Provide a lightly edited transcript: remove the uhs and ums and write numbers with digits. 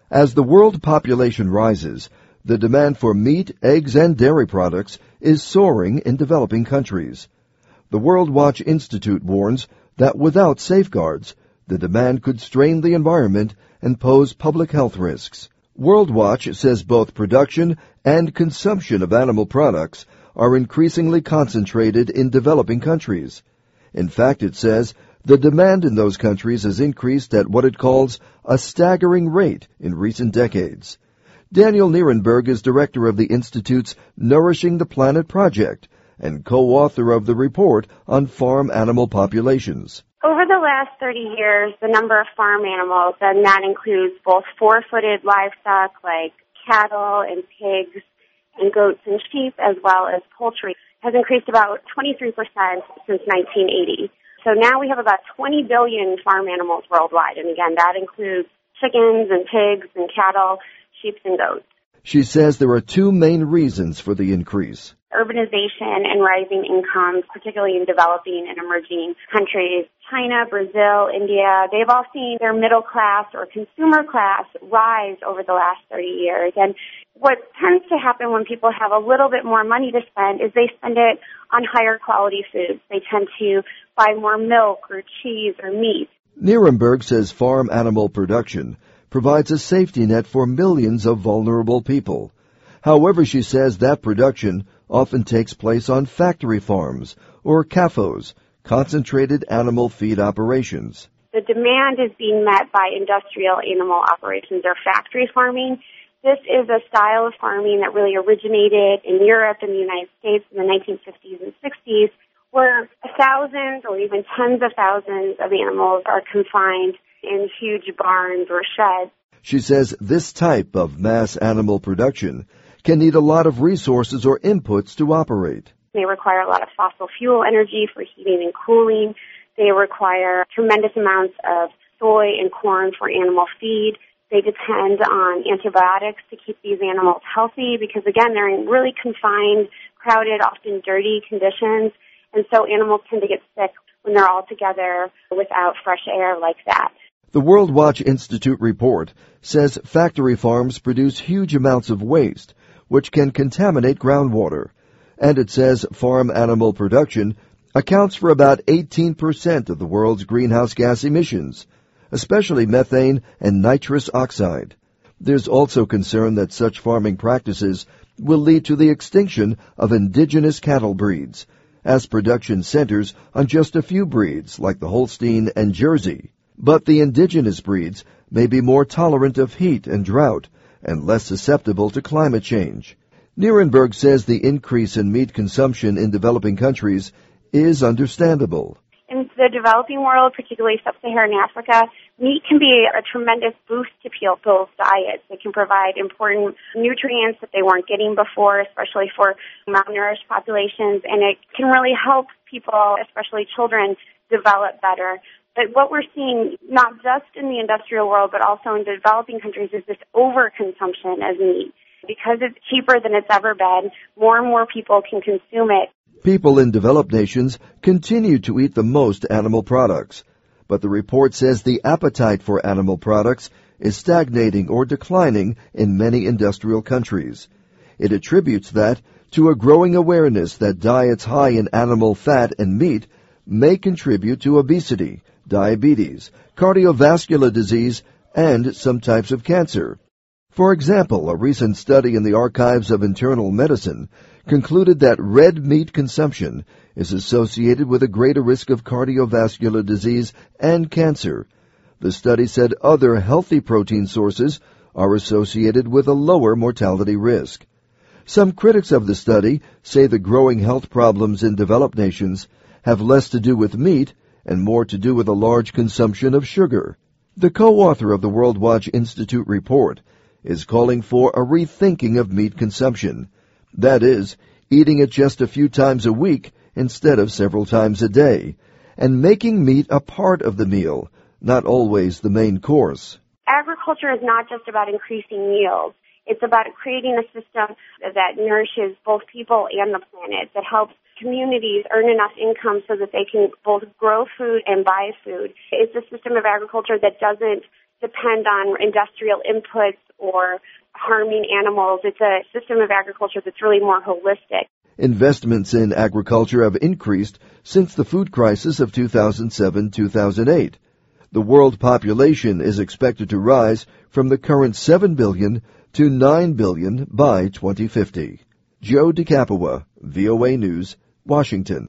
As the world population rises, the demand for meat, eggs, and dairy products is soaring in developing countries. The World Watch Institute warns that without safeguards, the demand could strain the environment and pose public health risks. World Watch says both production and consumption of animal products are increasingly concentrated in developing countries. In fact, it says the demand in those countries has increased at what it calls a staggering rate in recent decades. Daniel Nierenberg is director of the Institute's Nourishing the Planet project and co-author of the report on farm animal populations. Over the last 30 years, the number of farm animals, and that includes both four-footed livestock like cattle and pigs and goats and sheep, as well as poultry, has increased about 23% since 1980. So now we have about 20 billion farm animals worldwide, and again, that includes chickens and pigs and cattle, sheep and goats. She says there are two main reasons for the increase. Urbanization and rising incomes, particularly in developing and emerging countries. China, Brazil, India, they've all seen their middle class or consumer class rise over the last 30 years. And what tends to happen when people have a little bit more money to spend is they spend it on higher quality foods. They tend to buy more milk or cheese or meat. Nierenberg says farm animal production provides a safety net for millions of vulnerable people. However, she says that production often takes place on factory farms or CAFOs, concentrated animal feed operations. The demand is being met by industrial animal operations or factory farming. This is a style of farming that really originated in Europe and the United States in the 1950s and 60s, where thousands or even tens of thousands of animals are confined in huge barns or sheds. She says this type of mass animal production can need a lot of resources or inputs to operate. They require a lot of fossil fuel energy for heating and cooling. They require tremendous amounts of soy and corn for animal feed. They depend on antibiotics to keep these animals healthy because, again, they're in really confined, crowded, often dirty conditions. And so animals tend to get sick when they're all together without fresh air like that. The World Watch Institute report says factory farms produce huge amounts of waste, which can contaminate groundwater. And it says farm animal production accounts for about 18% of the world's greenhouse gas emissions, especially methane and nitrous oxide. There's also concern that such farming practices will lead to the extinction of indigenous cattle breeds, as production centers on just a few breeds like the Holstein and Jersey. But the indigenous breeds may be more tolerant of heat and drought and less susceptible to climate change. Nierenberg says the increase in meat consumption in developing countries is understandable. In the developing world, particularly sub-Saharan Africa, meat can be a tremendous boost to people's diets. It can provide important nutrients that they weren't getting before, especially for malnourished populations, and it can really help people, especially children, develop better. But what we're seeing, not just in the industrial world, but also in developing countries, is this overconsumption of meat. Because it's cheaper than it's ever been, more and more people can consume it. People in developed nations continue to eat the most animal products, but the report says the appetite for animal products is stagnating or declining in many industrial countries. It attributes that to a growing awareness that diets high in animal fat and meat may contribute to obesity, diabetes, cardiovascular disease, and some types of cancer. For example, a recent study in the Archives of Internal Medicine concluded that red meat consumption is associated with a greater risk of cardiovascular disease and cancer. The study said other healthy protein sources are associated with a lower mortality risk. Some critics of the study say the growing health problems in developed nations have less to do with meat and more to do with a large consumption of sugar. The co-author of the World Watch Institute report is calling for a rethinking of meat consumption. That is, eating it just a few times a week instead of several times a day, and making meat a part of the meal, not always the main course. Agriculture is not just about increasing yields. It's about creating a system that nourishes both people and the planet, that helps communities earn enough income so that they can both grow food and buy food. It's a system of agriculture that doesn't depend on industrial inputs or harming animals. It's a system of agriculture that's really more holistic. Investments in agriculture have increased since the food crisis of 2007-2008. The world population is expected to rise from the current 7 billion to 9 billion by 2050. Joe DeCapua, VOA News, Washington.